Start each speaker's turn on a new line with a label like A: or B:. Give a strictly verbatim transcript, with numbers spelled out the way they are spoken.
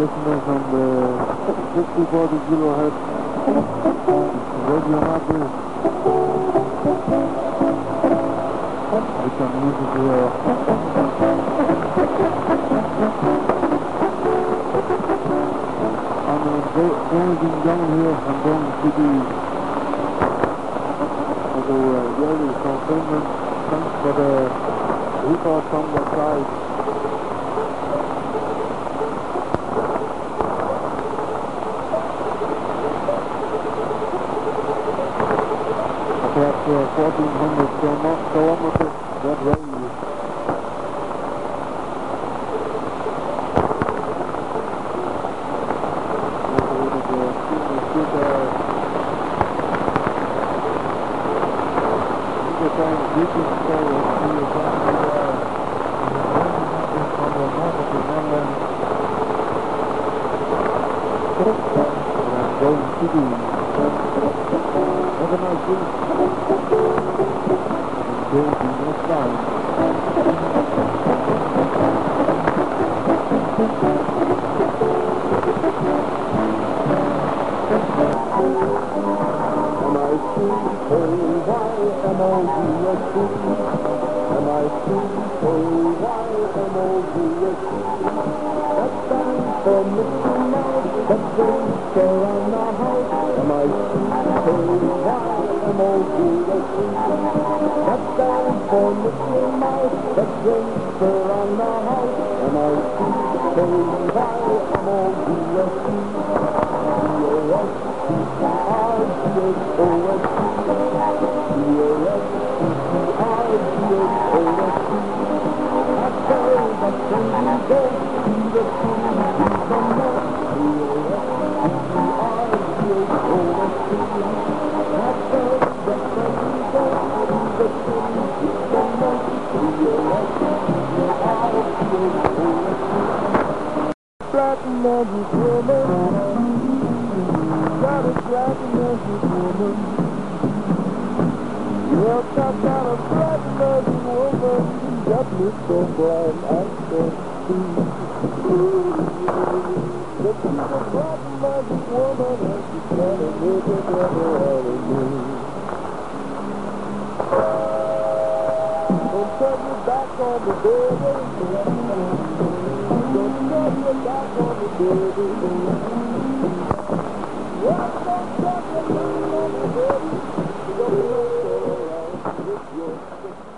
A: listeners on the sixty forty kilohertz radio markers. With some music here. I'm going down here. I'm going to the also uh, Yuri from Finland. Thanks for the report from the side. Perhaps uh, fourteen hundred kilometers that range. Have a nice week. Until the next time. M I C K Y M O U S C M I C K Y M O U S C That stands for Mickey Mouse, that drinks around the house. M I C K Y M O U S C That stands for Mickey Mouse, that drinks around the house. M I C K Y M O U S C D A S T P R G H O S C D A S T P R G H O S C That girl that sends you goes to the king of the north. D A S T P R G H O S C That girl that sends you goes to the king of the north. D A S T P R G H O S C Black magic woman, got a black magic woman. Well, I got a black magic woman, got me so blind I can't see. But she's a black magic woman, and she's trying to make a devil out of me. Don't turn your back on the baby. Don't turn your back on the baby. Well, don't turn your back on the baby. You're gonna go around with your